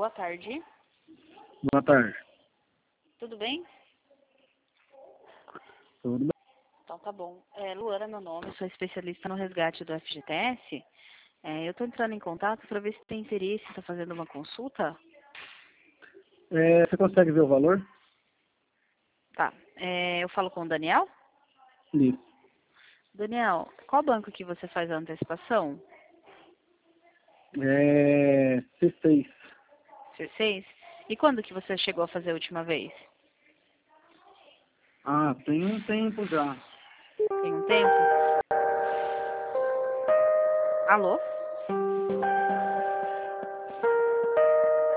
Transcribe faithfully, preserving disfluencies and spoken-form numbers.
Boa tarde. Boa tarde. Tudo bem? Tudo bem? Então tá bom. É, Luana é meu nome, sou especialista no resgate do F G T S. É, eu estou entrando em contato para ver se tem interesse, está fazendo uma consulta. É, você consegue ver o valor? Tá. É, eu falo com o Daniel? Isso. Daniel, qual banco que você faz a antecipação? É C seis. C seis? E quando que você chegou a fazer a última vez? Ah, tem um tempo já. Tem um tempo? Alô?